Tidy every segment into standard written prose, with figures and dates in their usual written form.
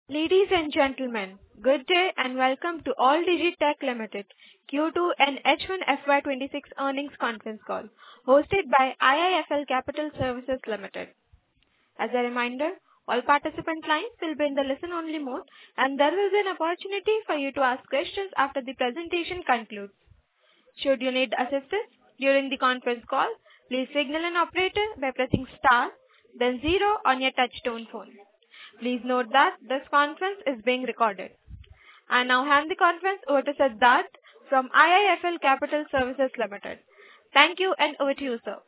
Ladies and gentlemen, good day and welcome to Alldigi Tech Limited Q2 and H1 FY26 earnings conference call, hosted by IIFL Capital Services Limited. As a reminder, all participant lines will be in the listen-only mode, and there will be an opportunity for you to ask questions after the presentation concludes. Should you need assistance during the conference call, please signal an operator by pressing star, then zero on your touch-tone phone. Please note that this conference is being recorded. I now hand the conference over to Siddharth from IIFL Capital Services Limited. Thank you, and over to you, sir.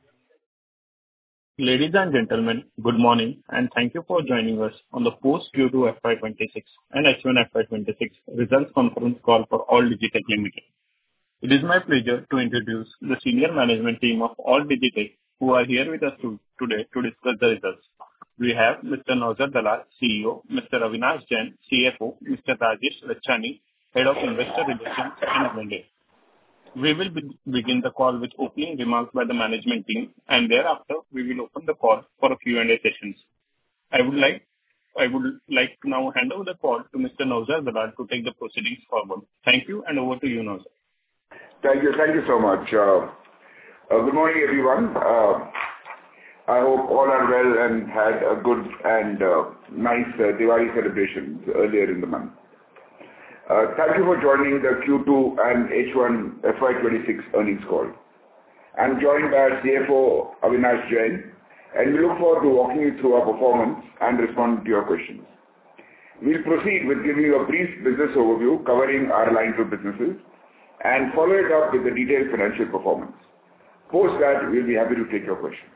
Ladies and gentlemen, good morning, and thank you for joining us on the post Q2 FY26 and H1 FY26 results conference call for Alldigi Tech Limited. It is my pleasure to introduce the senior management team of Alldigi Tech, who are here with us today to discuss the results. We have Mr. Naozer Dalal, CEO, Mr. Avinash Jain, CFO, Mr. Rajesh Lachhani, Head of Investor Relations and M&A. We will begin the call with opening remarks by the management team, and thereafter we will open the call for a Q&A sessions. I would like to now hand over the call to Mr. Naozer Dalal to take the proceedings forward. Thank you, and over to you, Naozer. Thank you so much. Good morning, everyone. I hope all are well and had a good and nice Diwali celebrations earlier in the month. Thank you for joining the Q2 and H1 FY26 earnings call. I'm joined by our CFO, Avinash Jain, and we look forward to walking you through our performance and responding to your questions. We'll proceed with giving you a brief business overview covering our lines of businesses and follow it up with the detailed financial performance. Post that, we'll be happy to take your questions.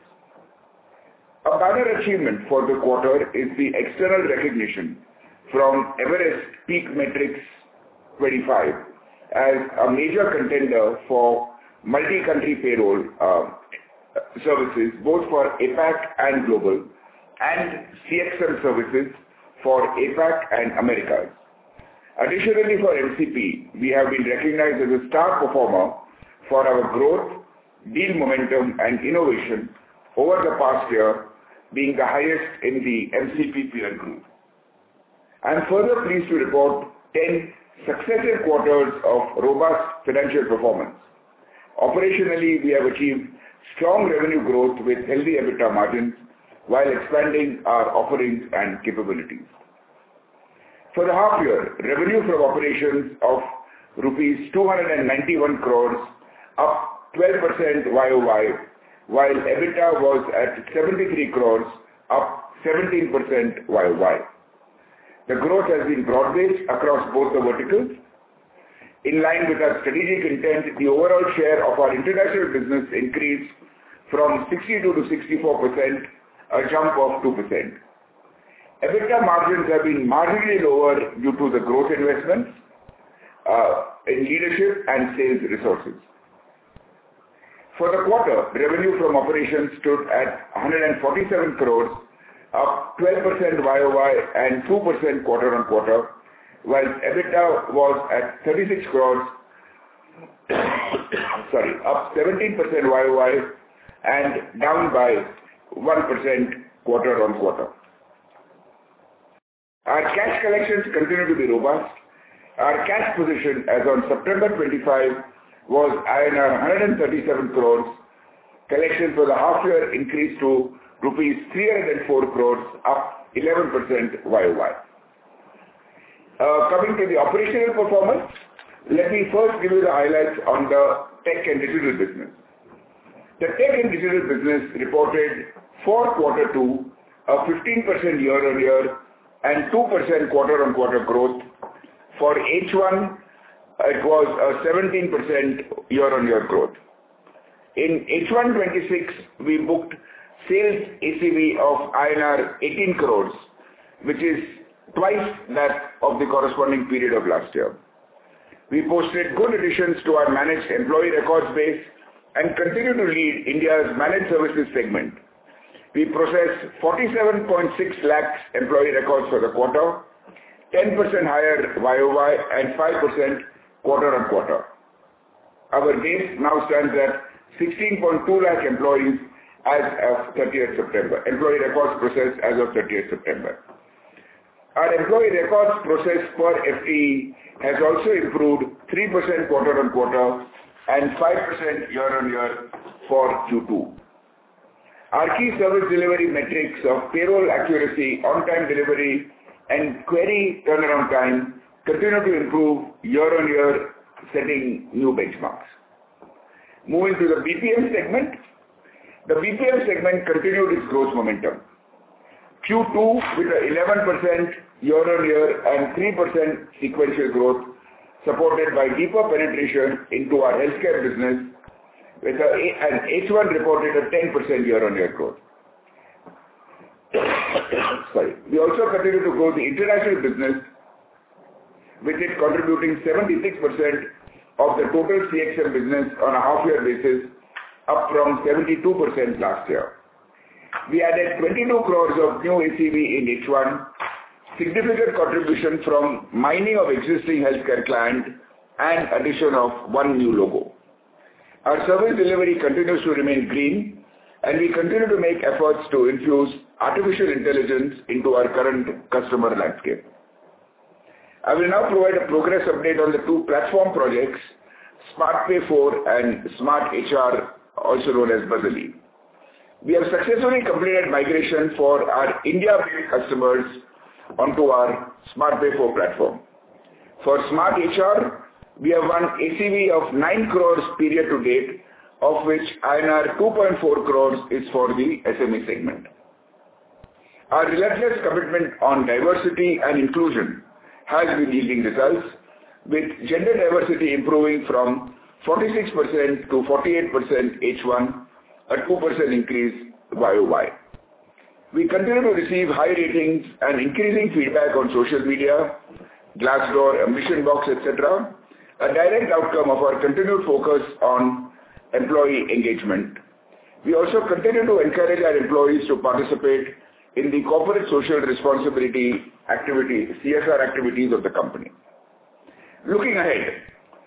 A banner achievement for the quarter is the external recognition from Everest PEAK Matrix 25 as a major contender for multi-country payroll services, both for APAC and global, and CXM services for APAC and Americas. Additionally, for MCP, we have been recognized as a star performer for our growth, deal momentum, and innovation over the past year, being the highest in the MCP peer group. I am further pleased to report 10 successive quarters of robust financial performance. Operationally, we have achieved strong revenue growth with healthy EBITDA margins while expanding our offerings and capabilities. For the half year, revenue from operations of rupees 291 crores, up 12% YOY, while EBITDA was at 73 crores, up 17% YOY. The growth has been broad-based across both the verticals. In line with our strategic intent, the overall share of our international business increased from 62 to 64%, a jump of 2%. EBITDA margins have been marginally lower due to the growth investments in leadership and sales resources. For the quarter, revenue from operations stood at 147 crores, up 12% YOY and 2% quarter on quarter, while EBITDA was at 36 crores, up 17% YOY and down by 1% quarter on quarter. Our cash collections continue to be robust. Our cash position as on September 25 was INR 137 crores. Collections for the half year increased to rupees 304 crores, up 11% YOY. Coming to the operational performance, let me first give you the highlights on the tech and digital business. The tech and digital business reported for quarter two a 15% year-on-year and 2% quarter-on-quarter growth. For H1, it was a 17% year-on-year growth. In H1 26, we booked sales ACV of INR 18 crores, which is twice that of the corresponding period of last year. We posted good additions to our managed employee records base and continue to lead India's managed services segment. We processed 47.6 lakhs employee records for the quarter, 10% higher YOY and 5% quarter on quarter. Our base now stands at 16.2 lakh employees as of 30th September, employee records processed as of 30th September. Our employee records processed per FTE has also improved 3% quarter-on-quarter and 5% year-on-year for Q2. Our key service delivery metrics of payroll accuracy, on-time delivery, and query turnaround time continue to improve year-on-year, setting new benchmarks. Moving to the BPM segment. The BPM segment continued its growth momentum. Q2 with an 11% year-on-year and 3% sequential growth, supported by deeper penetration into our healthcare business, with an H1 reported a 10% year-on-year growth. Sorry. We also continue to grow the international business, with it contributing 76% of the total CXM business on a half-year basis, up from 72% last year. We added 22 crores of new ACV in H1, significant contribution from mining of existing healthcare client and addition of one new logo. Our service delivery continues to remain green, and we continue to make efforts to infuse artificial intelligence into our current customer landscape. I will now provide a progress update on the two platform projects, SmartPay 4 and Smart HR, also known as Buzzily. We have successfully completed migration for our India-based customers onto our SmartPay 4 platform. For Smart HR, we have won ACV of 9 crores period to date, of which INR 2.4 crores is for the SME segment. Our relentless commitment on diversity and inclusion has been yielding results, with gender diversity improving from 46% to 48% H1, a 2% increase YOY. We continue to receive high ratings and increasing feedback on social media, Glassdoor, AmbitionBox, etc., a direct outcome of our continued focus on employee engagement. We also continue to encourage our employees to participate in the corporate social responsibility activity, CSR activities of the company. Looking ahead,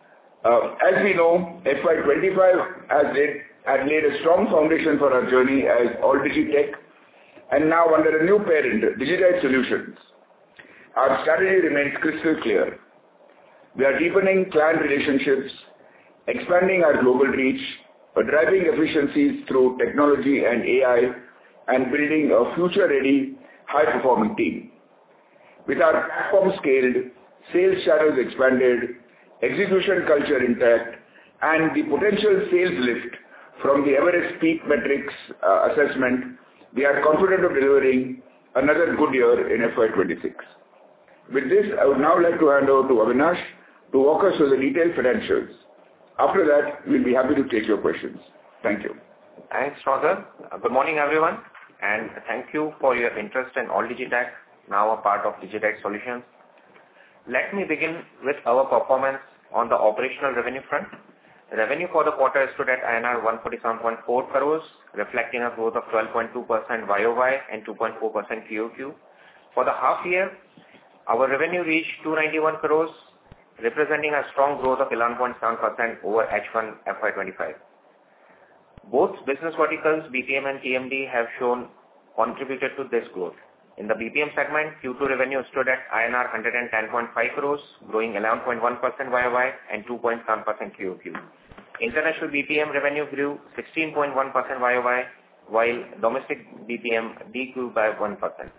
as we know, FY25 had laid a strong foundation for our journey as Alldigi Tech, and now under a new parent, Digitide Solutions. Our strategy remains crystal clear. We are deepening client relationships, expanding our global reach, driving efficiencies through technology and AI, and building a future-ready, high-performing team. With our platform scaled, sales channels expanded, execution culture intact, and the potential sales lift from the Everest PEAK Matrix assessment, we are confident of delivering another good year in FY26. With this, I would now like to hand over to Avinash to walk us through the detailed financials. After that, we'll be happy to take your questions. Thank you. Thanks, Raghav. Good morning, everyone, and thank you for your interest in Alldigi Tech, now a part of Digitide Solutions. Let me begin with our performance on the operational revenue front. Revenue for the quarter stood at INR 147.4 crores, reflecting a growth of 12.2% YOY and 2.4% QOQ. For the half year, our revenue reached 291 crores, representing a strong growth of 11.7% over H1 FY25. Both business verticals, BPM and TMD, have contributed to this growth. In the BPM segment, Q2 revenue stood at INR 110.5 crores, growing 11.1% YOY and 2.7% QOQ. International BPM revenue grew 16.1% YOY, while domestic BPM decreased by 1%.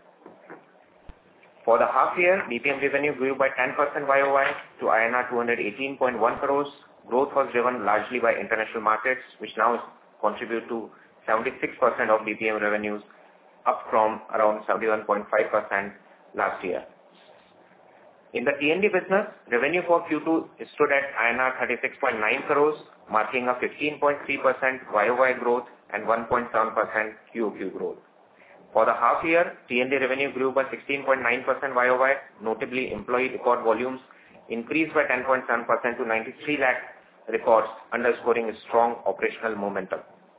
For the half year, BPM revenue grew by 10% YOY to INR 218.1 crores. Growth was driven largely by international markets, which now contribute to 76% of BPM revenues, up from around 71.5% last year. In the TND business, revenue for Q2 stood at INR 36.9 crores, marking a 15.3% YOY growth and 1.7% QOQ growth. For the half year, TND revenue grew by 16.9% YOY, notably employee record volumes increased by 10.7% to 93 lakh records, underscoring a strong operational momentum.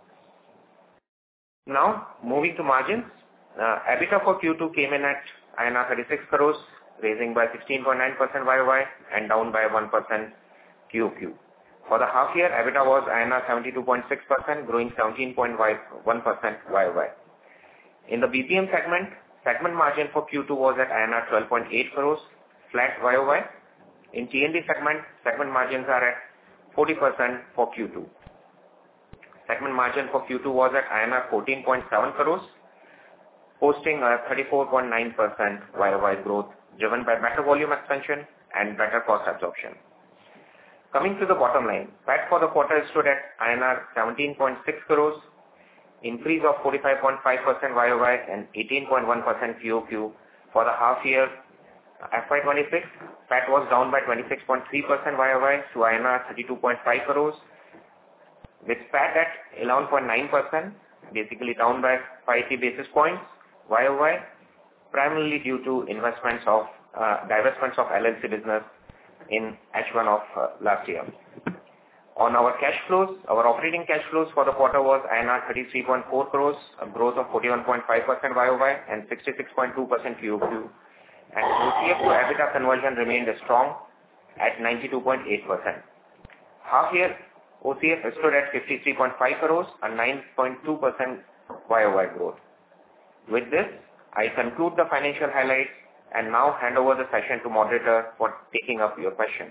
Now, moving to margins, EBITDA for Q2 came in at INR 36 crores, raising by 16.9% YOY and down by 1% QOQ. For the half year, EBITDA was INR 72.6%, growing 17.1% YOY. In the BPM segment, Segment margin for Q2 was at INR 12.8 crores, flat YOY. In T&D segment margins are at 40% for Q2. Segment margin for Q2 was at INR 14.7 crores, posting a 34.9% YOY growth, driven by better volume expansion and better cost absorption. Coming to the bottom line, PAT for the quarter stood at INR 17.6 crores, increase of 45.5% YOY and 18.1% QOQ. For the half year FY26, PAT was down by 26.3% YOY to INR 32.5 crores, with PAT at 11.9%, basically down by 50 basis points YOY, primarily due to divestments of LLC business in H1 of last year. On our cash flows, our operating cash flows for the quarter was INR 33.4 crores, a growth of 41.5% YOY and 66.2% QOQ. And OCF to EBITDA conversion remained strong at 92.8%. Half year OCF stood at 53.5 crores, a 9.2% YOY growth. With this, I conclude the financial highlights and now hand over the session to moderator for taking up your questions.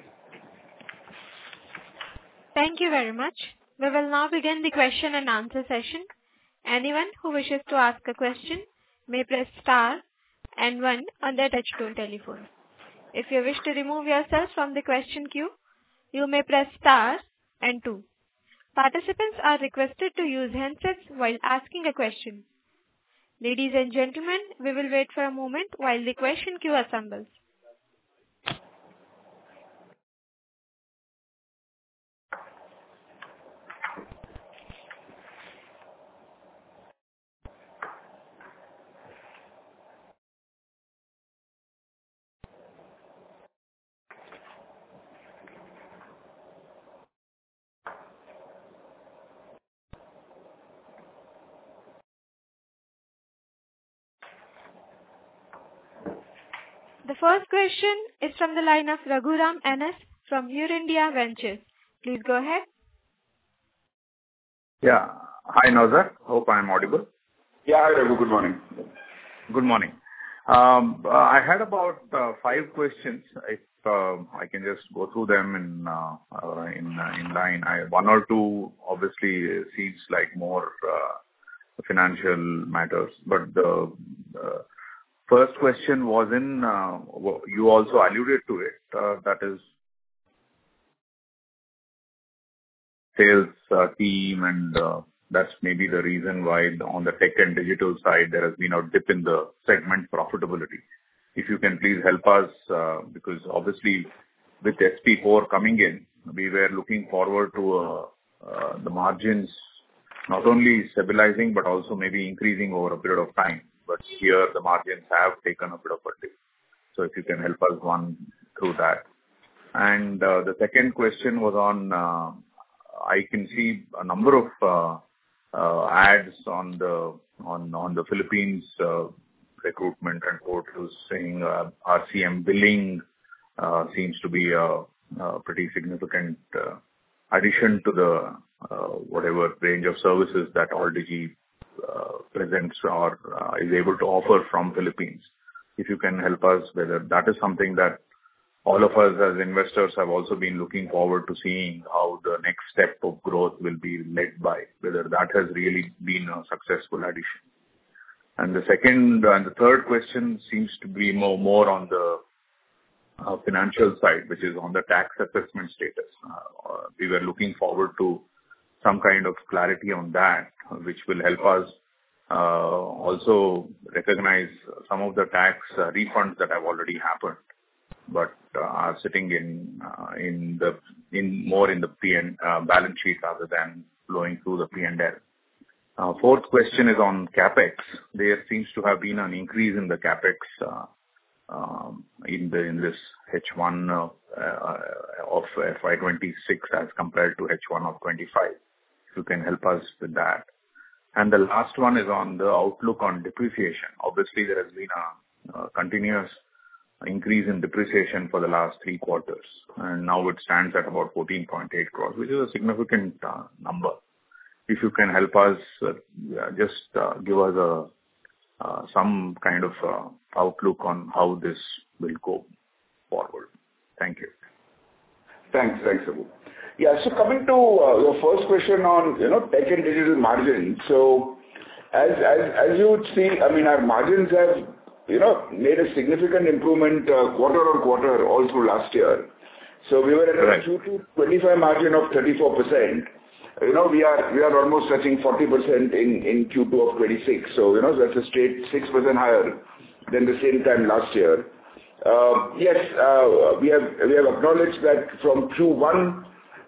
Thank you very much. We will now begin the question and answer session. Anyone who wishes to ask a question may press star and 1 on their touchtone telephone. If you wish to remove yourself from the question queue, you may press star and 2. Participants are requested to use handsets while asking a question. Ladies and gentlemen, we will wait for a moment while the question queue assembles. The first question is from the line of Raghuram NS from Eurindia Ventures. Please go ahead. Yeah. Hi, Naozer. Hope I am audible. Yeah, hi, Raghu. Good morning. Good morning. I had about 5 questions. If I can just go through them in line. One or two obviously seems like more financial matters, but the first question was you also alluded to it, that is sales team, and that's maybe the reason why on the tech and digital side there has been a dip in the segment profitability. If you can please help us, because obviously with SP4 coming in, we were looking forward to the margins not only stabilizing but also maybe increasing over a period of time. But here the margins have taken a bit of a dip. So if you can help us run through that. And the second question was on, I can see a number of ads on the Philippines recruitment and portals saying RCM billing seems to be a pretty significant addition to the whatever range of services that AllDigi presents or is able to offer from Philippines. If you can help us whether that is something that all of us as investors have also been looking forward to seeing how the next step of growth will be led by, whether that has really been a successful addition. And the second and the third question seems to be more on the financial side, which is on the tax assessment status. We were looking forward to some kind of clarity on that, which will help us also recognize some of the tax refunds that have already happened, but are sitting in more in the balance sheet rather than flowing through the P&L. Fourth question is on capex. There seems to have been an increase in the capex in this H1 of FY26 as compared to H1 of 25. If you can help us with that. And the last one is on the outlook on depreciation. Obviously, there has been a continuous increase in depreciation for the last 3 quarters, and now it stands at about 14.8 crores, which is a significant number. If you can help us, just give us some kind of outlook on how this will go forward. Thank you. Thanks, Raghu. Yeah, so coming to your first question on, tech and digital margins. So as you would see, I mean, our margins have, made a significant improvement quarter on quarter all through last year. So we were at a Q2 25 margin of 34%. We are almost touching 40% in Q2 of 26. So, that's a straight 6% higher than the same time last year. Yes, we have acknowledged that from Q1,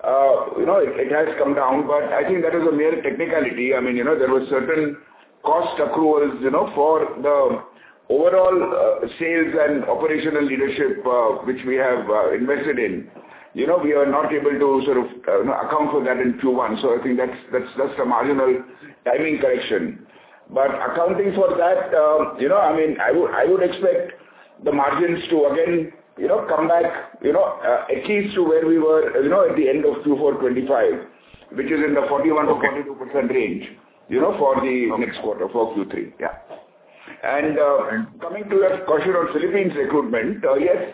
it has come down, but I think that is a mere technicality. I mean, there were certain cost accruals, for the overall sales and operational leadership, which we have invested in. We are not able to sort of account for that in Q1. So I think that's a marginal timing correction. But accounting for that, I mean, I would expect the margins to again, come back, at least to where we were, at the end of Q4 25, which is in the 41 to 42% range, for the next quarter, for Q3. Yeah. And coming to your question on Philippines recruitment, yes,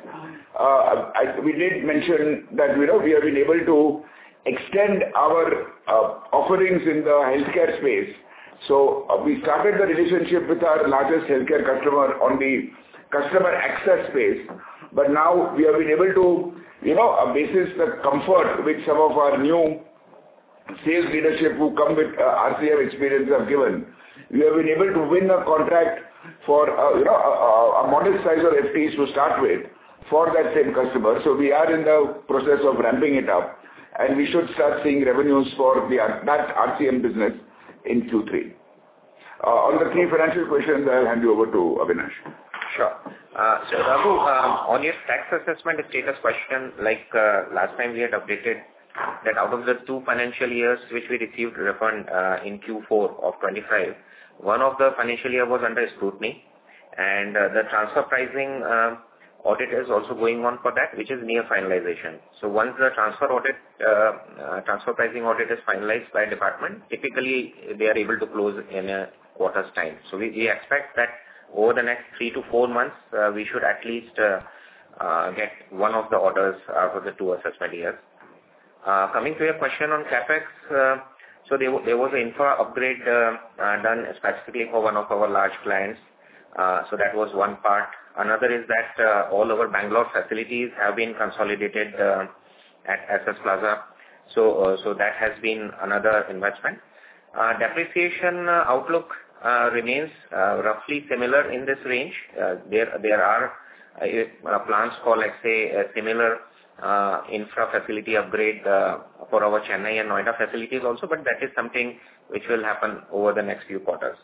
we did mention that, we have been able to extend our offerings in the healthcare space. So we started the relationship with our largest healthcare customer on the customer access space, but now we have been able to, basis the comfort which some of our new sales leadership who come with RCM experience have given, we have been able to win a contract for, a modest size of FTEs to start with for that same customer. So we are in the process of ramping it up, and we should start seeing revenues for that RCM business in Q3. On the three financial questions, I'll hand you over to Avinash. Sure. So Raghu, on your tax assessment status question, like last time we had updated that out of the 2 financial years which we received refund in Q4 of 25, one of the financial year was under scrutiny, and the transfer pricing audit is also going on for that, which is near finalization. So once the transfer pricing audit is finalized by department, typically they are able to close in a quarter's time. So we expect that over the next 3 to 4 months, we should at least get one of the orders out of the 2 assessment years. Coming to your question on CapEx, so there was an infra upgrade done specifically for one of our large clients. So that was one part. Another is that all our Bangalore facilities have been consolidated at SS Plaza. So that has been another investment. Depreciation outlook remains roughly similar in this range. There are plans for, let's say, a similar infra facility upgrade for our Chennai and Noida facilities also, but that is something which will happen over the next few quarters.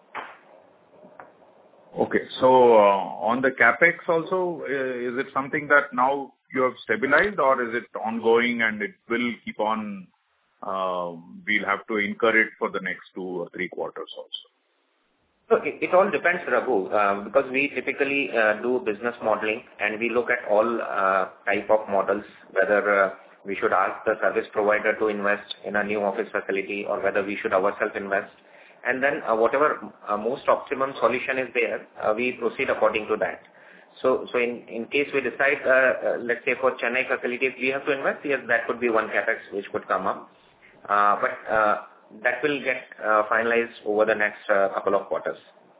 Okay. So on the CapEx also, is it something that now you have stabilized, or is it ongoing and it will keep on, we'll have to incur it for the next 2 or 3 quarters also? So it all depends, Raghu, because we typically do business modeling and we look at all type of models, whether we should ask the service provider to invest in a new office facility or whether we should ourselves invest. And then whatever most optimum solution is there, we proceed according to that. So in case we decide, let's say for Chennai facilities, we have to invest, yes, that could be one CapEx which could come up. But that will get finalized over the next couple of quarters.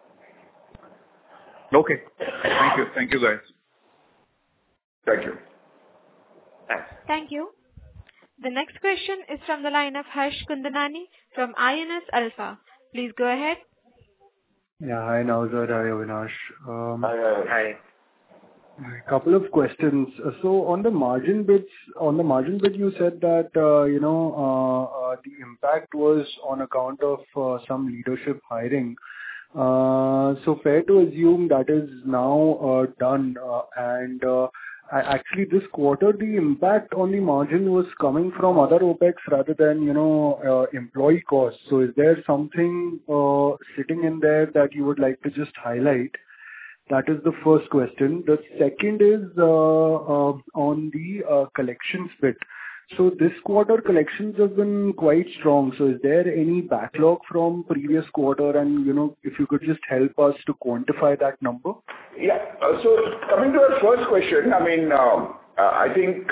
Okay. Thank you. Thank you, guys. Thank you. Thanks. Thank you. The next question is from the line of Harsh Kundanani from INS Alpha. Please go ahead. Yeah, hi Naozer, hi Avinash. Hi. A couple of questions. So on the margin bit, you said that the impact was on account of some leadership hiring. So fair to assume that is now done. And actually, this quarter the impact on the margin was coming from other OPEX rather than employee costs. So is there something sitting in there that you would like to just highlight? That is the first question. The second is on the collections bit. So this quarter collections have been quite strong. So is there any backlog from previous quarter? And, if you could just help us to quantify that number. Yeah. So coming to our first question, I think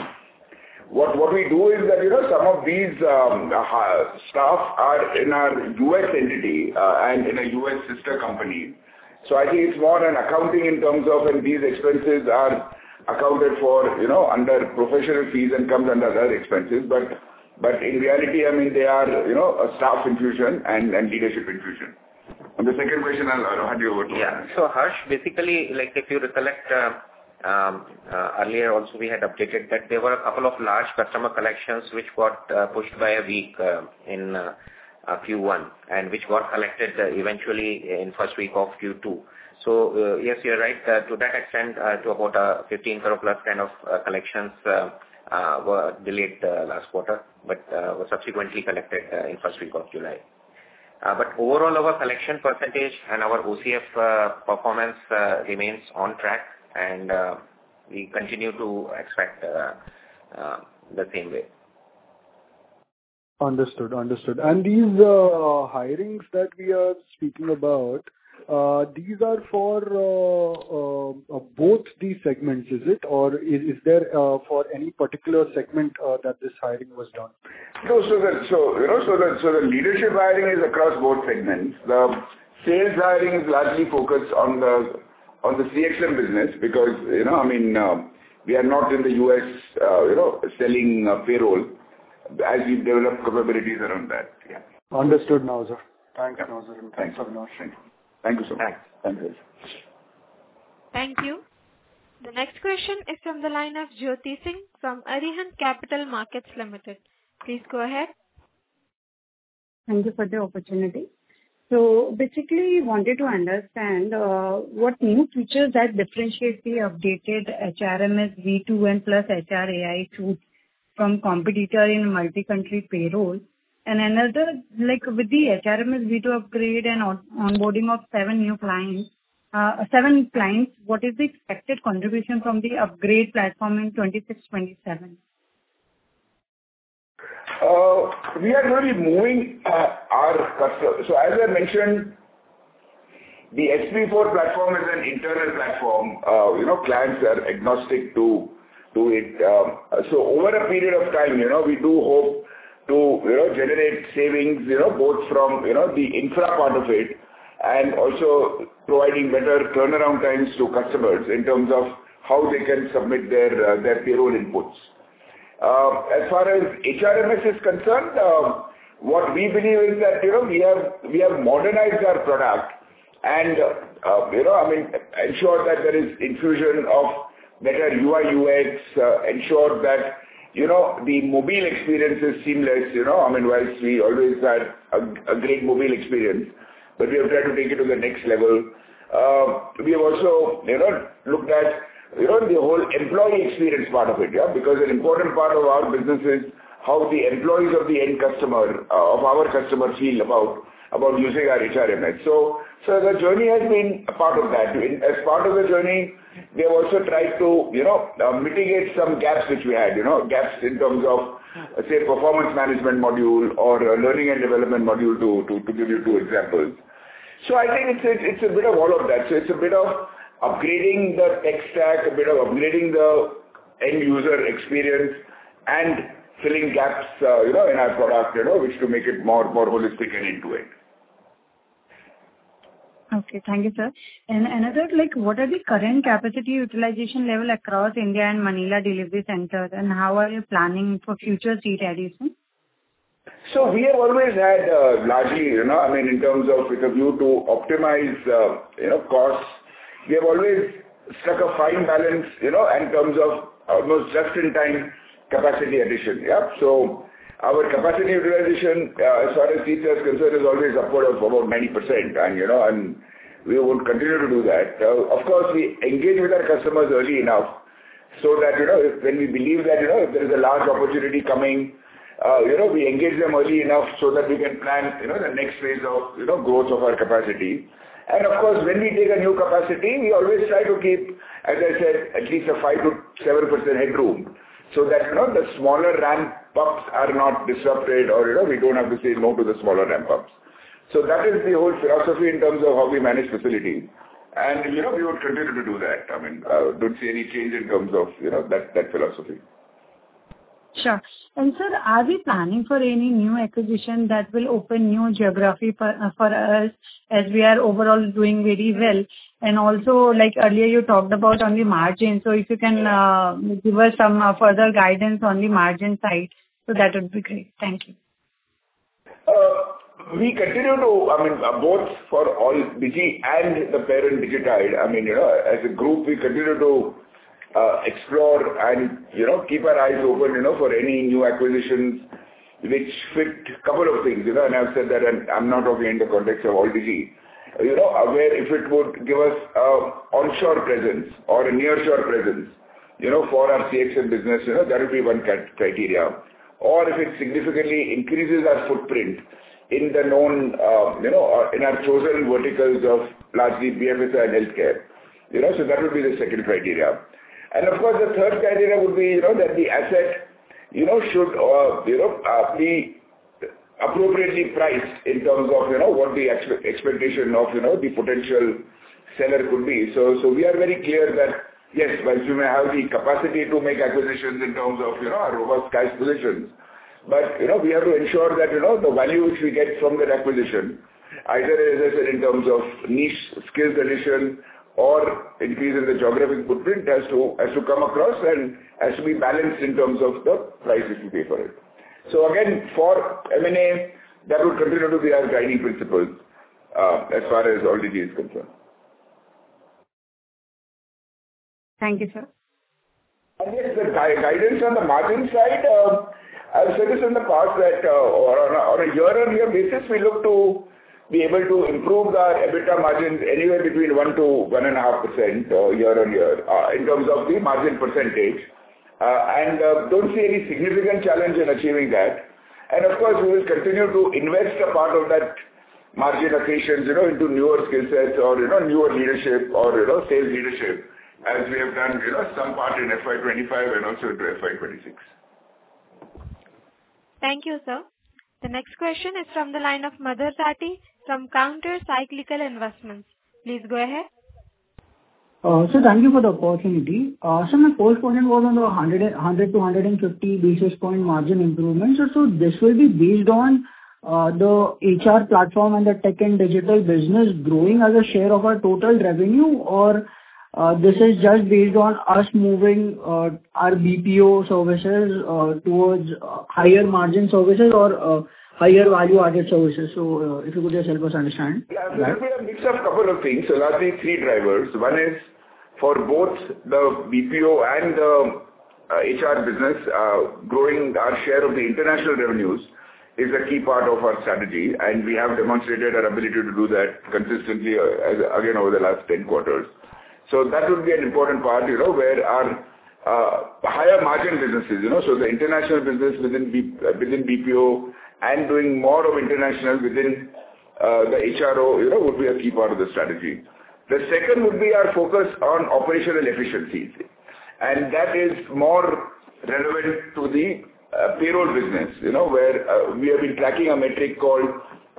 what we do is that, some of these staff are in our US entity and in a US sister company. So I think it's more an accounting in terms of, and these expenses are accounted for, under professional fees and comes under other expenses. But in reality, they are, a staff infusion and leadership infusion. On the second question, I'll hand you over to you. Yeah. So Harsh, basically, like if you recollect, earlier also we had updated that there were a couple of large customer collections which got pushed by a week in Q1 and which got collected eventually in first week of Q2. So yes, you're right. To that extent, to about 15 crore plus kind of collections were delayed last quarter, but were subsequently collected in first week of July. But overall, our collection percentage and our OCF performance remains on track, and we continue to expect the same way. Understood. And these hirings that we are speaking about, these are for both these segments, is it? Or is there for any particular segment that this hiring was done? No, so the leadership hiring is across both segments. The sales hiring is largely focused on the CXM business because, we are not in the US, selling payroll as we develop capabilities around that. Yeah. Understood, Naozer. Thanks, Naozer. And thanks, Avinash. Thank you so much. Thanks. Thank you. The next question is from the line of Jyoti Singh from Arihant Capital Markets Limited. Please go ahead. Thank you for the opportunity. So basically, wanted to understand what new features that differentiate the updated HRMS V2 and plus HR AI suite from competitor in multi-country payroll. And another, like with the HRMS V2 upgrade and onboarding of 7 clients, what is the expected contribution from the upgrade platform in 26-27? We are really moving our customers. So as I mentioned, the SP4 platform is an internal platform. Clients are agnostic to it. So over a period of time, we do hope to, generate savings, both from, the infra part of it and also providing better turnaround times to customers in terms of how they can submit their payroll inputs. As far as HRMS is concerned, what we believe is that, we have modernized our product and, ensure that there is infusion of better UI UX, ensure that, the mobile experience is seamless, whilst we always had a great mobile experience, but we have tried to take it to the next level. We have also, looked at, the whole employee experience part of it, because an important part of our business is how the employees of the end customer, of our customer feel about using our HRMS. So the journey has been a part of that. As part of the journey, we have also tried to, mitigate some gaps which we had, gaps in terms of, say, performance management module or learning and development module to give you 2 examples. So I think it's a bit of all of that. So it's a bit of upgrading the tech stack, a bit of upgrading the end user experience and filling gaps, in our product, which to make it more holistic and end-to-end. Okay, thank you, sir. And another, what are the current capacity utilization level across India and Manila delivery centers, and how are you planning for future seat addition? So we have always had, largely, in terms of with a view to optimize, costs, we have always struck a fine balance, in terms of almost just-in-time capacity addition. Yeah. So our capacity utilization, as far as seats are concerned, is always upward of about 90%, and we would continue to do that. Of course, we engage with our customers early enough so that, when we believe that, if there is a large opportunity coming, we engage them early enough so that we can plan, the next phase of, growth of our capacity. And of course, when we take a new capacity, we always try to keep, as I said, at least a 5 to 7% headroom, so that, the smaller ramp-ups are not disrupted or, we don't have to say no to the smaller ramp-ups. So that is the whole philosophy in terms of how we manage facilities. And, we would continue to do that. I mean, don't see any change in terms of, that philosophy. Sure. And sir, are we planning for any new acquisition that will open new geography for us, as we are overall doing very well? And also, like earlier you talked about on the margin, so if you can give us some further guidance on the margin side, so that would be great. Thank you. We continue to, both for all Digi and the parent Digitide, as a group, we continue to explore and, keep our eyes open, for any new acquisitions which fit a couple of things, and I've said that, and I'm not talking in the context of all Digi, where if it would give us onshore presence or a nearshore presence, for our CXM business, that would be one criteria. Or if it significantly increases our footprint in the known, in our chosen verticals of largely BFSI and healthcare, so that would be the second criteria. And of course, the third criteria would be, that the asset, should, be appropriately priced in terms of, what the expectation of, the potential seller could be. So we are very clear that, yes, while we may have the capacity to make acquisitions in terms of, our robust cash positions, but, we have to ensure that, the value which we get from that acquisition, either, as I said, in terms of niche skills addition or increase in the geographic footprint, has to come across and has to be balanced in terms of the price which we pay for it. So again, for M&A, that would continue to be our guiding principles, as far as all Digi is concerned. Thank you, sir. And yes, the guidance on the margin side, I've said this in the past that, on a year-on-year basis, we look to be able to improve our EBITDA margins anywhere between 1 to 1.5% year-on-year, in terms of the margin percentage. And don't see any significant challenge in achieving that. And of course, we will continue to invest a part of that margin accretions, into newer skill sets or, newer leadership or, sales leadership, as we have done, some part in FY25 and also into FY26. Thank you, sir. The next question is from the line of Madhur Rathi from Counter Cyclical Investments. Please go ahead. So thank you for the opportunity. So my first question was on the 100 to 150 basis point margin improvement. So this will be based on the HR platform and the tech and digital business growing as a share of our total revenue, or this is just based on us moving our BPO services towards higher margin services or higher value-added services. So if you could just help us understand. Yeah, so there will be a mix of couple of things. So largely three drivers. One is for both the BPO and the HR business, growing our share of the international revenues is a key part of our strategy, and we have demonstrated our ability to do that consistently, again, over the last 10 quarters. So that would be an important part, where our higher margin businesses, so the international business within BPO and doing more of international within the HRO, would be a key part of the strategy. The second would be our focus on operational efficiencies, and that is more relevant to the payroll business, where we have been tracking a metric called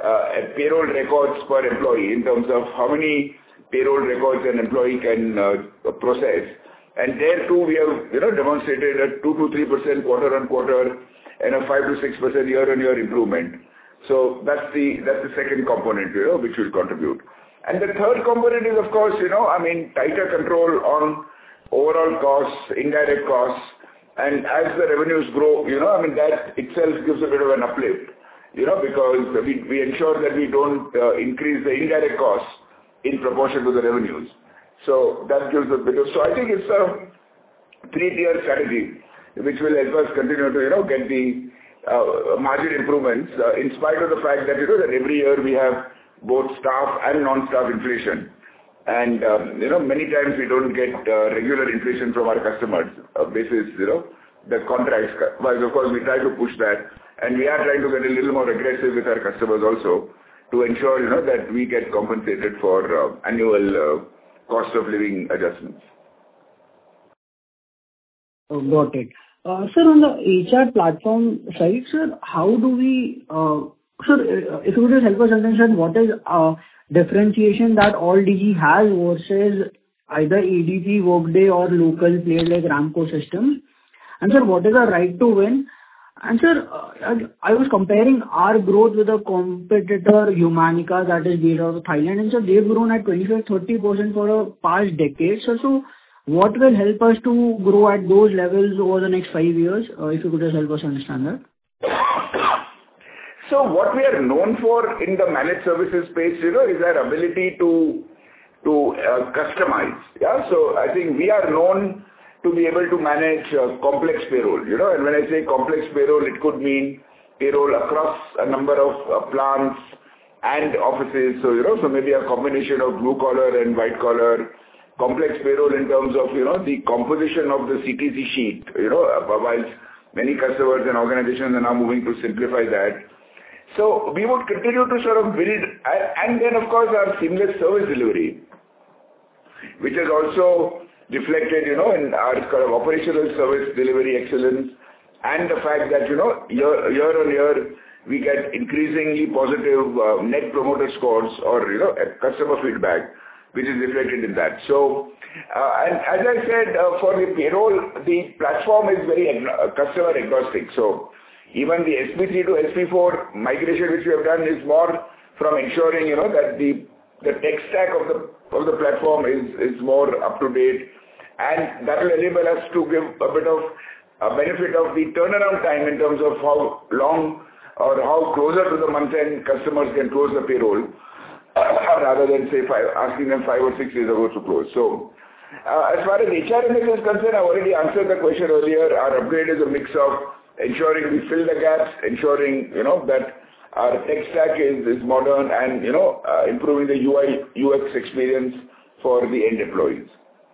payroll records per employee in terms of how many payroll records an employee can process. And there too, we have demonstrated a 2 to 3% quarter-on-quarter and a 5 to 6% year-on-year improvement. So that's the second component, which will contribute. And the third component is, of course, tighter control on overall costs, indirect costs, and as the revenues grow, that itself gives a bit of an uplift, because we ensure that we don't increase the indirect costs in proportion to the revenues. So that gives a bit of... So I think it's a three-tier strategy which will help us continue to, get the margin improvements, in spite of the fact that, that every year we have both staff and non-staff inflation. And, many times we don't get regular inflation from our customers, basis, the contracts. But of course, we try to push that, and we are trying to get a little more aggressive with our customers also to ensure, that we get compensated for annual cost of living adjustments. Got it. Sir, on the HR platform side, sir, how do we, sir, if you could just help us understand what is differentiation that Alldigi has versus either ADP, Workday or local players like Ramco Systems? And sir, what is our right to win? And sir, I was comparing our growth with a competitor, Humanica, that is based out of Thailand, and so they've grown at 25-30% for a past decade. So what will help us to grow at those levels over the next 5 years? If you could just help us understand that. So what we are known for in the managed services space, is our ability to customize. Yeah. So I think we are known to be able to manage complex payroll. And when I say complex payroll, it could mean payroll across a number of plants and offices. So so maybe a combination of blue collar and white collar. Complex payroll in terms of the composition of the CTC sheet. While many customers and organizations are now moving to simplify that. So we would continue to sort of build, and then of course our seamless service delivery, which is also reflected, in our kind of operational service delivery excellence, and the fact that, year on year, we get increasingly positive net promoter scores or, customer feedback, which is reflected in that. So, and as I said, for the payroll, the platform is very customer agnostic. So even the SP3 to SP4 migration, which we have done, is more from ensuring, that the tech stack of the platform is more up to date, and that will enable us to give a bit of a benefit of the turnaround time in terms of how long or how closer to the month end customers can close the payroll, rather than say asking them 5 or 6 days ago to close. So as far as HRMS is concerned, I already answered the question earlier. Our upgrade is a mix of ensuring we fill the gaps, ensuring that our tech stack is modern, and improving the UI UX experience for the end employees.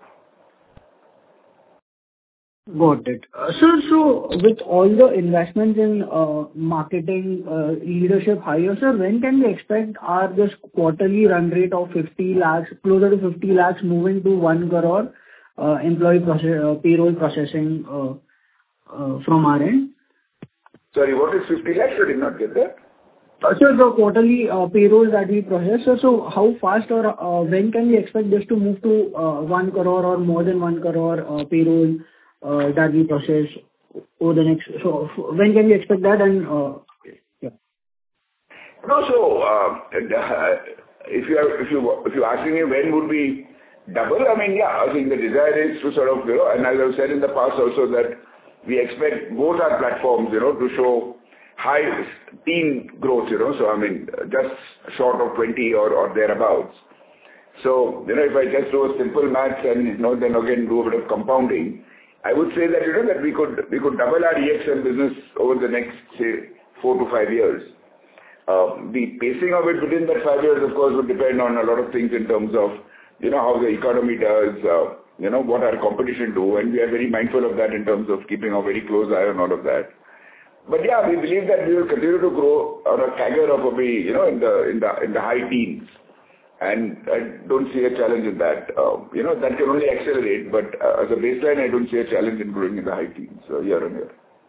Got it. So with all the investments in marketing, leadership hires, sir, when can we expect this quarterly run rate of 50 lakhs, closer to 50 lakhs, moving to 1 crore payroll processing from our end? Sorry, what is 50 lakhs? I did not get that. Sir, the quarterly payroll that we process, so how fast or when can we expect this to move to 1 crore or more than 1 crore payroll that we process over the next? So when can we expect that? And yeah. No, so if you're asking me when would we double, I mean, yeah, I think the desire is to sort of, and as I've said in the past also, that we expect both our platforms, to show high teen growth, so I mean, just short of 20 or thereabouts. So, if I just do a simple maths and, then again do a bit of compounding, I would say that, that we could double our EXM business over the next, say, 4 to 5 years. The pacing of it within that 5 years, of course, would depend on a lot of things in terms of, how the economy does, what our competition do, and we are very mindful of that in terms of keeping a very close eye on all of that. But yeah, we believe that we will continue to grow on a CAGR of probably, in the high teens. And I don't see a challenge in that. That can only accelerate, but as a baseline, I don't see a challenge in growing in the high teens year on year.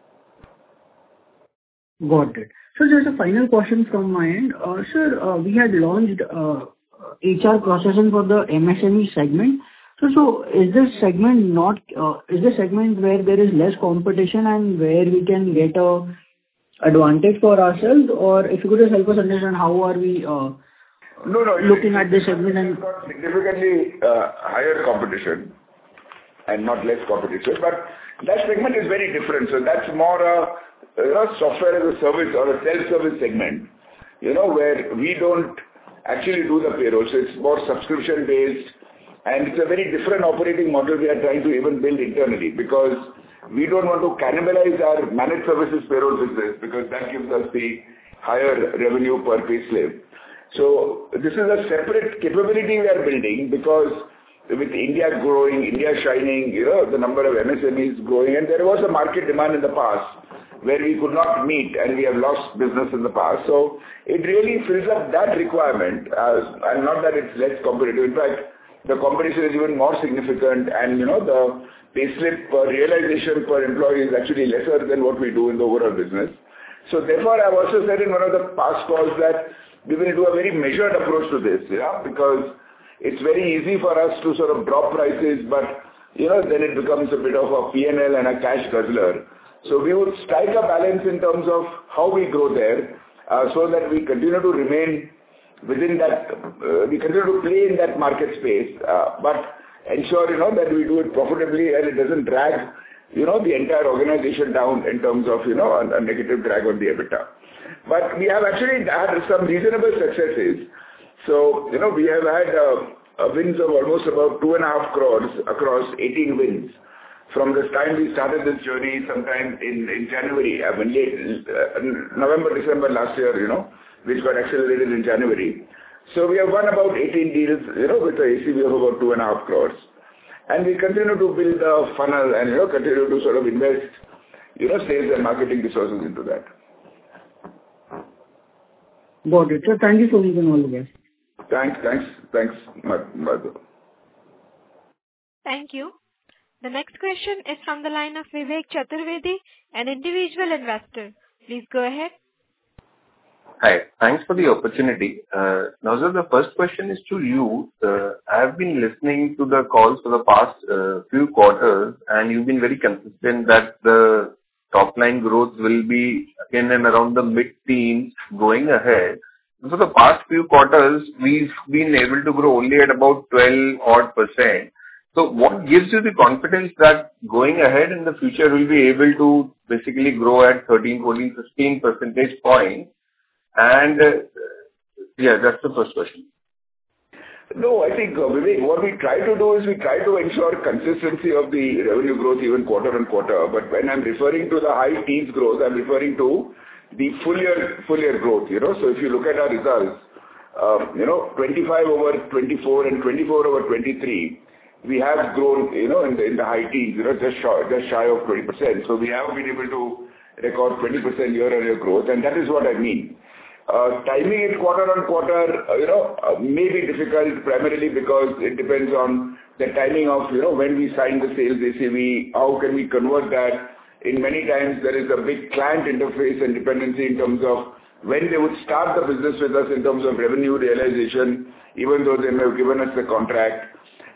Got it. So just a final question from my end. Sir, we had launched HR processing for the MSME segment. So is this segment where there is less competition and where we can get a advantage for ourselves? Or if you could just help us understand how are we looking at this segment? And got significantly higher competition and not less competition, but that segment is very different. So that's more a software as a service or a self-service segment, where we don't actually do the payroll. So it's more subscription based, and it's a very different operating model we are trying to even build internally, because we don't want to cannibalize our managed services payroll business, because that gives us the higher revenue per pay slip. So this is a separate capability we are building, because with India growing, India shining, the number of MSMEs growing, and there was a market demand in the past where we could not meet, and we have lost business in the past. So it really fills up that requirement, and not that it's less competitive. In fact, the competition is even more significant, and the payslip realization per employee is actually lesser than what we do in the overall business. So therefore, I've also said in one of the past calls that we will do a very measured approach to this, because it's very easy for us to sort of drop prices, but, then it becomes a bit of a P&L and a cash guzzler. So we would strike a balance in terms of how we grow there, so that we continue to remain within that, we continue to play in that market space, but ensure, that we do it profitably and it doesn't drag, the entire organization down in terms of, a negative drag on the EBITDA. But we have actually had some reasonable successes. So, we have had wins of almost about 2.5 crores across 18 wins. From the time we started this journey sometime in January, late November, December last year, which got accelerated in January. So we have won about 18 deals, with an ACV of about 2.5 crores. And we continue to build a funnel and, continue to sort of invest, sales and marketing resources into that. Got it. So thank you so much and all the best. Thanks, Madhu. Thank you. The next question is from the line of Vivek Chaturvedi, an individual investor. Please go ahead. Hi. Thanks for the opportunity. Now, sir, the first question is to you. I have been listening to the calls for the past few quarters, and you've been very consistent that the top line growth will be in and around the mid-teens going ahead. For the past few quarters, we've been able to grow only at about 12% So what gives you the confidence that going ahead in the future we'll be able to basically grow at 13, 14, 15 percentage points? And that's the first question. No, I think, Vivek, what we try to do is we try to ensure consistency of the revenue growth even quarter on quarter. But when I'm referring to the high teens growth, I'm referring to the full year growth, So if you look at our results, 25 over 24 and 24 over 23, we have grown, in the high teens, just shy of 20%. So we have been able to record 20% year-on-year growth, and that is what I mean. Timing it quarter on quarter, may be difficult primarily because it depends on the timing of, when we sign the sales ACV, how can we convert that. In many times there is a big client interface and dependency in terms of when they would start the business with us in terms of revenue realization, even though they may have given us the contract.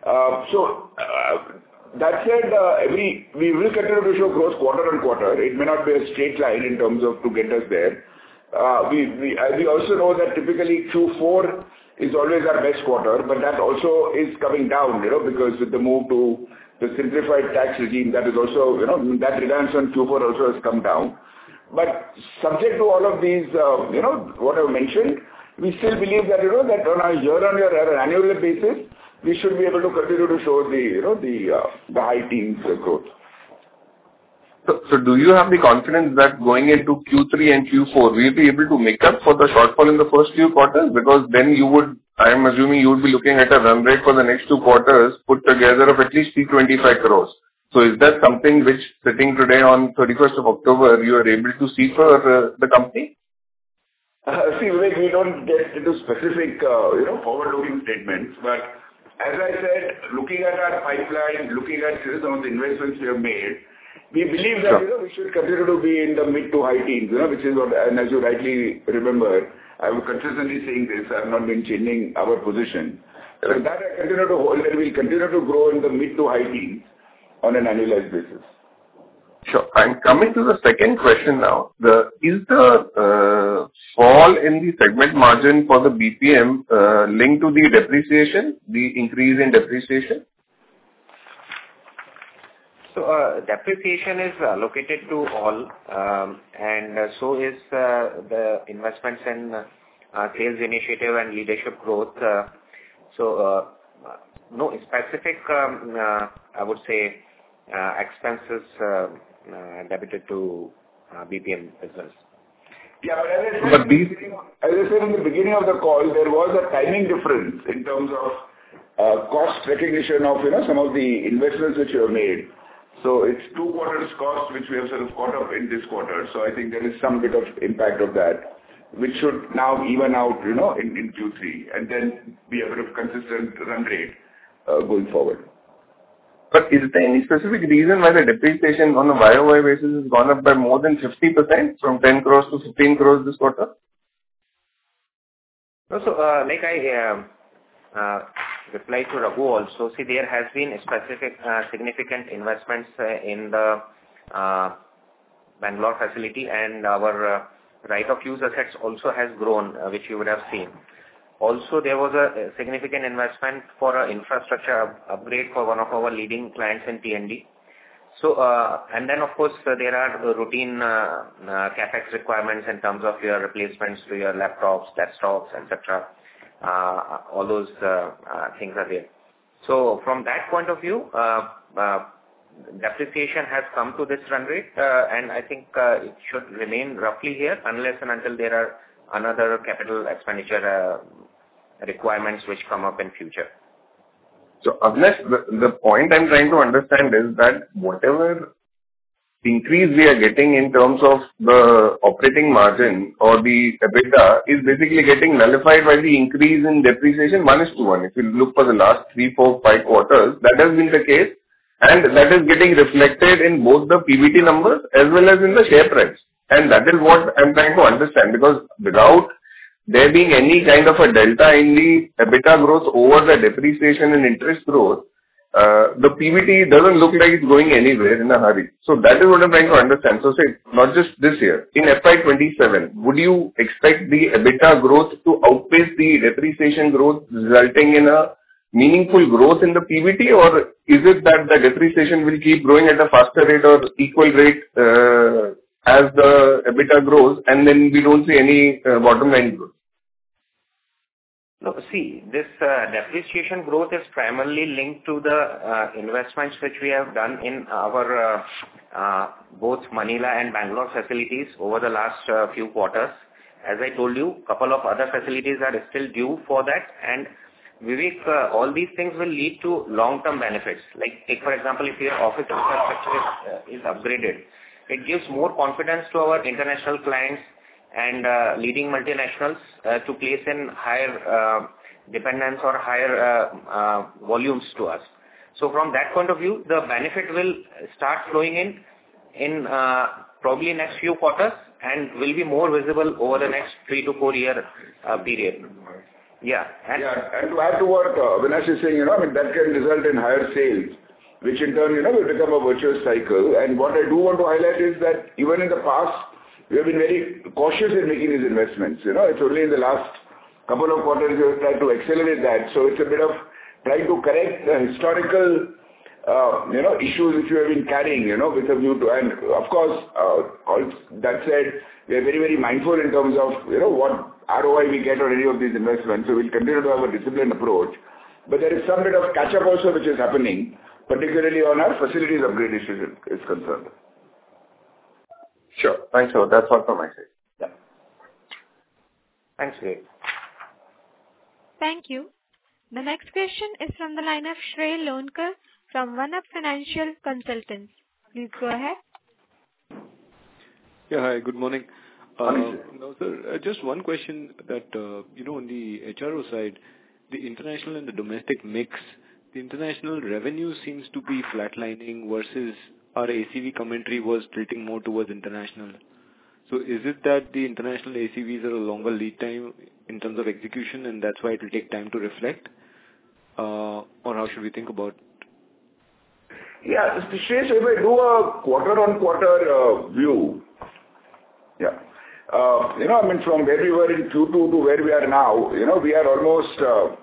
That said, we will continue to show growth quarter on quarter. It may not be a straight line in terms of to get us there. We also know that typically Q4 is always our best quarter, but that also is coming down, because with the move to the simplified tax regime, that is also, that reliance on Q4 also has come down. But subject to all of these, what I've mentioned, we still believe that, that on a year-on-year or an annual basis, we should be able to continue to show the high teens growth. So do you have the confidence that going into Q3 and Q4, we'll be able to make up for the shortfall in the first few quarters? Because then I am assuming you would be looking at a run rate for the next 2 quarters put together of at least 325 crores. So is that something which sitting today on 31st of October, you are able to see for the company? See, Vivek, we don't get into specific, forward-looking statements, but as I said, looking at our pipeline, looking at some of the investments we have made, we believe that, we should continue to be in the mid to high teens, which is what, and as you rightly remember, I was consistently saying this, I have not been changing our position. So that I continue to hold, and we'll continue to grow in the mid to high teens on an annualized basis. Sure. And coming to the second question now, is the fall in the segment margin for the BPM linked to the depreciation, the increase in depreciation? So depreciation is allocated to all, and so is the investments in sales initiative and leadership growth. So no specific, I would say, expenses debited to BPM business. Yeah, but as I said in the beginning of the call, there was a timing difference in terms of cost recognition of, some of the investments which you have made. So it's 2 quarters cost, which we have sort of caught up in this quarter. So I think there is some bit of impact of that, which should now even out, in Q3, and then be a bit of consistent run rate going forward. But is there any specific reason why the depreciation on a YOY basis has gone up by more than 50% from 10 crores to 15 crores this quarter? No, so, like I replied to Raghu also, see, there has been specific significant investments in the Bangalore facility, and our right of use assets also has grown, which you would have seen. Also, there was a significant investment for an infrastructure upgrade for one of our leading clients in T&D. So, and then of course, there are routine capex requirements in terms of your replacements to your laptops, desktops, etc. All those things are there. So, from that point of view, depreciation has come to this run rate, and I think it should remain roughly here unless and until there are another capital expenditure requirements which come up in future. So, Avinash, the point I'm trying to understand is that whatever increase we are getting in terms of the operating margin or the EBITDA is basically getting nullified by the increase in depreciation 1:1. If you look for the last 3, 4, 5 quarters, that has been the case, and that is getting reflected in both the PBT numbers as well as in the share price. And that is what I'm trying to understand, because without there being any kind of a delta in the EBITDA growth over the depreciation and interest growth, the PBT doesn't look like it's going anywhere in a hurry. So that is what I'm trying to understand. So say, not just this year, in FY27, would you expect the EBITDA growth to outpace the depreciation growth, resulting in a meaningful growth in the PBT, or is it that the depreciation will keep growing at a faster rate or equal rate as the EBITDA grows, and then we don't see any bottom line growth? No, see, this depreciation growth is primarily linked to the investments which we have done in our both Manila and Bangalore facilities over the last few quarters. As I told you, a couple of other facilities are still due for that, and Vivek, all these things will lead to long-term benefits. Like, take for example, if your office infrastructure is upgraded, it gives more confidence to our international clients and leading multinationals to place in higher dependence or higher volumes to us. So from that point of view, the benefit will start flowing in probably next few quarters and will be more visible over the next 3 to 4 year period. Yeah. And to add to what Avinash is saying, I mean, that can result in higher sales, which in turn, will become a virtuous cycle. And what I do want to highlight is that even in the past, we have been very cautious in making these investments. It's only in the last couple of quarters we have tried to accelerate that. So it's a bit of trying to correct the historical, issues which we have been carrying, with a view to, and of course, that said, we are very, very mindful in terms of, what ROI we get on any of these investments. So we'll continue to have a disciplined approach. But there is some bit of catch-up also which is happening, particularly on our facilities upgrade issue is concerned. Sure. Thanks, sir. That's all from my side. Yeah. Thanks, Vivek. Thank you. The next question is from the line of Shrey Lonkar from One-Up Financial Consultants. Please go ahead. Yeah, hi, good morning. Morning. Now, sir, just one question that, on the HRO side, the international and the domestic mix, the international revenue seems to be flatlining versus our ACV commentary was tilting more towards international. So is it that the international ACVs are a longer lead time in terms of execution and that's why it will take time to reflect? Or how should we think about it? Yeah, Shrey, so if I do a quarter-on-quarter view, from where we were in Q2 to where we are now, we are almost,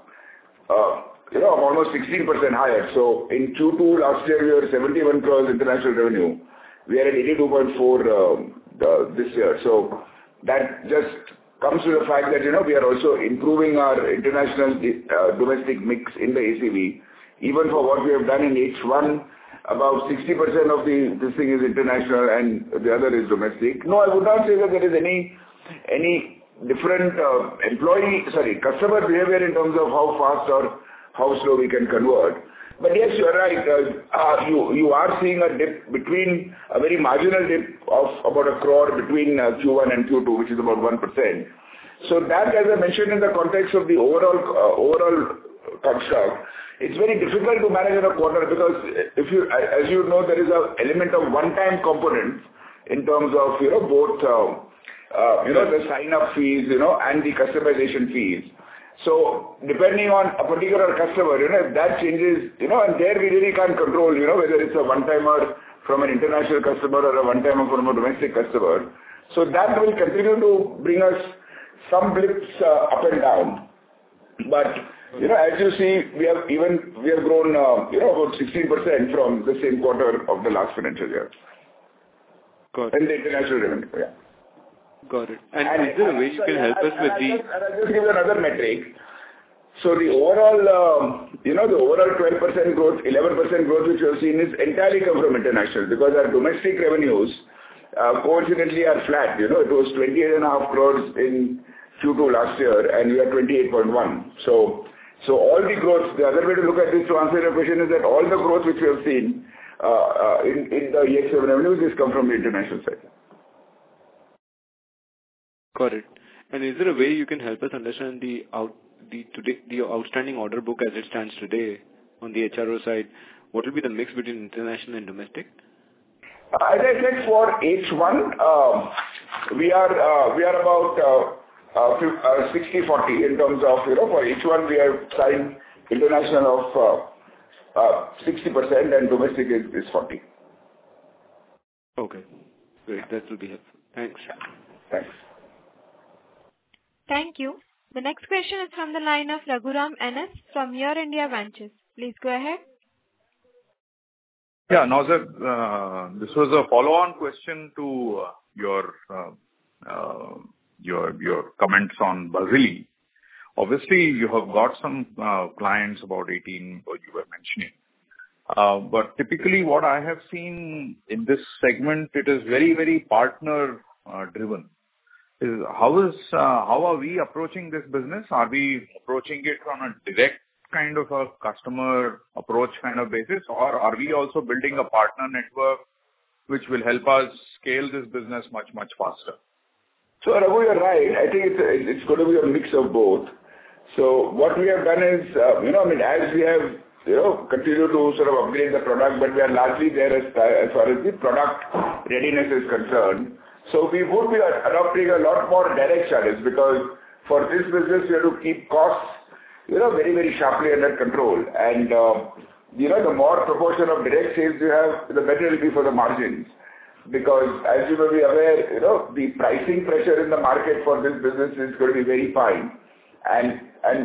almost 16% higher. So in Q2 last year, we were 71 crores international revenue. We are at 82.4 this year. So that just comes to the fact that, we are also improving our international domestic mix in the ACV. Even for what we have done in H1, about 60% of this thing is international and the other is domestic. No, I would not say that there is any different customer behavior in terms of how fast or how slow we can convert. But yes, you are right. You are seeing a dip between a very marginal dip of about 1 crore between Q1 and Q2, which is about 1%. So that, as I mentioned in the context of the overall construct, it's very difficult to manage in a quarter because as you know, there is an element of one-time component in terms of, both, the sign-up fees, and the customization fees. So depending on a particular customer, if that changes, and there we really can't control, whether it's a one-timer from an international customer or a one-timer from a domestic customer. So that will continue to bring us some blips up and down. But, as you see, we have grown, about 16% from the same quarter of the last financial year. Got it. In the international revenue, yeah. Got it. And is there a way you can help us with the... I'll just give you another metric. So the overall, the overall 12% growth, 11% growth which we have seen is entirely come from international because our domestic revenues, coincidentally are flat. It was 28.5 crores in Q2 last year and we are 28.1. So all the growth, the other way to look at this to answer your question is that all the growth which we have seen in the EX7 revenues has come from the international side. Got it. And is there a way you can help us understand the outstanding order book as it stands today on the HRO side? What will be the mix between international and domestic? As I said, for H1, we are about 60-40 in terms of, for H1 we have signed international of 60% and domestic is 40. Okay. Great. That will be helpful. Thanks. Thanks. Thank you. The next question is from the line of Raghuram NS from Your India Ventures. Please go ahead. Yeah, Naozer, this was a follow-on question to your comments on Buzzily. Obviously, you have got some clients, about 18, what you were mentioning. But typically, what I have seen in this segment, it is very, very partner driven. How are we approaching this business? Are we approaching it on a direct kind of a customer approach kind of basis, or are we also building a partner network which will help us scale this business much, much faster? So, Raghu, you're right. I think it's going to be a mix of both. So what we have done is, as we have, continued to sort of upgrade the product, but we are largely there as far as the product readiness is concerned. So we would be adopting a lot more direct channels because for this business, we have to keep costs, very, very sharply under control. And, the more proportion of direct sales you have, the better it will be for the margins. Because as you may be aware, the pricing pressure in the market for this business is going to be very fine. And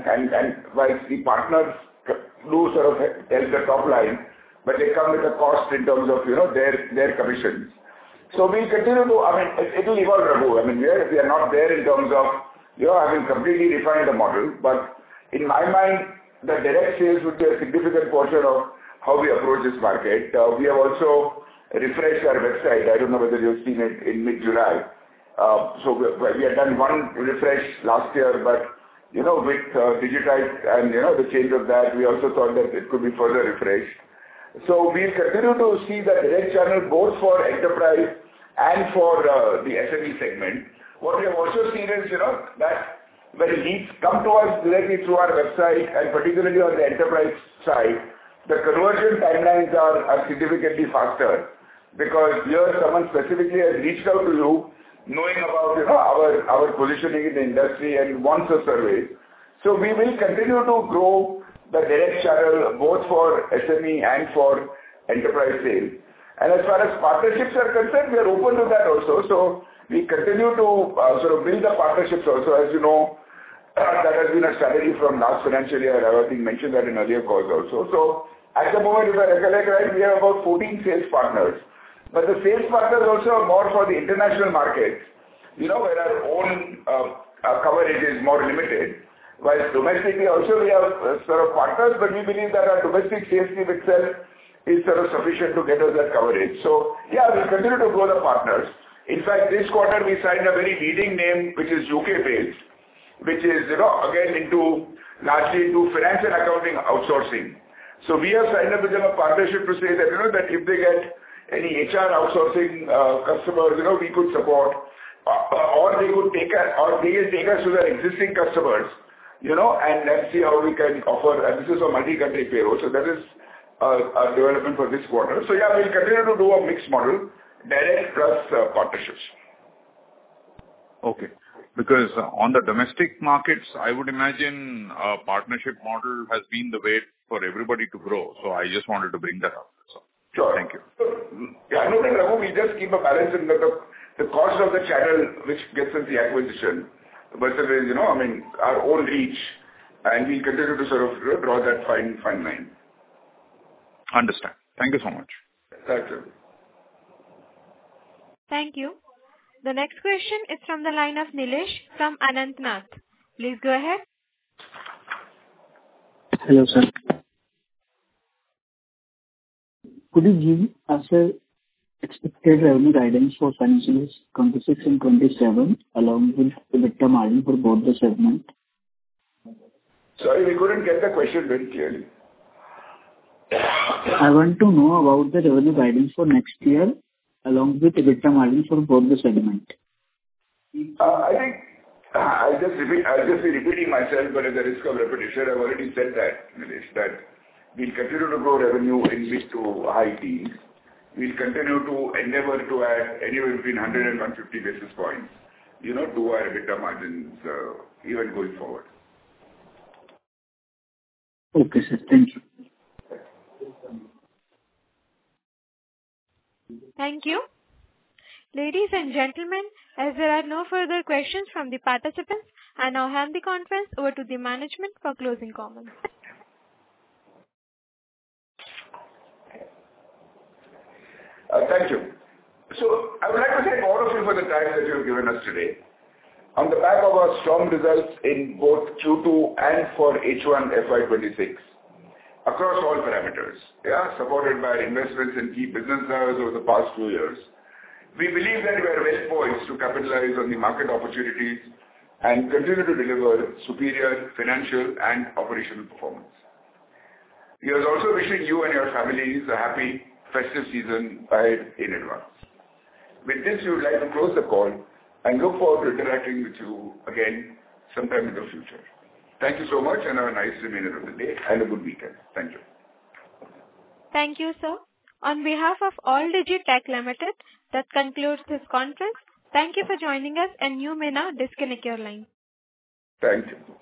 whilst the partners do sort of help the top line, but they come with a cost in terms of, their commissions. So we'll continue to, it will evolve, Raghu. We are not there in terms of, having completely refined the model, but in my mind, the direct sales would be a significant portion of how we approach this market. We have also refreshed our website. I don't know whether you've seen it in mid-July. So we had done one refresh last year, but, with Digitite and, the change of that, we also thought that it could be further refreshed. So we'll continue to see the direct channel both for enterprise and for the SME segment. What we have also seen is, that when leads come to us directly through our website and particularly on the enterprise side, the conversion timelines are significantly faster because here someone specifically has reached out to you knowing about, our positioning in the industry and wants a survey. So we will continue to grow the direct channel both for SME and for enterprise sales. And as far as partnerships are concerned, we are open to that also. So we continue to sort of build the partnerships also. As you know, that has been a strategy from last financial year. I think mentioned that in earlier calls also. So at the moment, if I recollect right, we have about 14 sales partners. But the sales partners also are more for the international markets, where our own coverage is more limited. While domestically also we have sort of partners, but we believe that our domestic sales team itself is sort of sufficient to get us that coverage. So yeah, we'll continue to grow the partners. In fact, this quarter we signed a very leading name which is UK based, which is, again largely into finance and accounting outsourcing. So we have signed up with them a partnership to say that, that if they get any HR outsourcing customers, we could support, or they could take us to their existing customers and let's see how we can offer. And this is a multi-country payroll, so that is a development for this quarter. So yeah, we'll continue to do a mixed model, direct plus partnerships. Okay. Because on the domestic markets, I would imagine a partnership model has been the way for everybody to grow. So I just wanted to bring that up. So, sure. Thank you. Yeah, no, Raghu, we just keep a balance in the cost of the channel which gets us the acquisition versus, our own reach, and we continue to sort of draw that fine line. Understand. Thank you so much. Thank you. Thank you. The next question is from the line of Nilesh from Anantnath. Please go ahead. Hello, sir. Could you give us a expected revenue guidance for financial years 26 and 27, along with EBITDA margin for both the segment? Sorry, we couldn't get the question very clearly. I want to know about the revenue guidance for next year, along with EBITDA margin for both the segment. I think I'll just be repeating myself, but at the risk of repetition, I've already said that, Nilesh, that we'll continue to grow revenue in mid to high teens. We'll continue to endeavor to add anywhere between 100 and 150 basis points, to our EBITDA margins, even going forward. Okay, sir. Thank you. Thank you. Ladies and gentlemen, as there are no further questions from the participants, I now hand the conference over to the management for closing comments. Thank you. So I would like to thank all of you for the time that you have given us today. On the back of our strong results in both Q2 and for H1 FY26, across all parameters, supported by investments in key business drivers over the past 2 years, we believe that we are well poised to capitalize on the market opportunities and continue to deliver superior financial and operational performance. We are also wishing you and your families a happy festive season ahead in advance. With this, we would like to close the call and look forward to interacting with you again sometime in the future. Thank you so much and have a nice remainder of the day and a good weekend. Thank you. Thank you, sir. On behalf of All Digit Tech Limited, that concludes this conference. Thank you for joining us, and you may now disconnect your line. Thank you.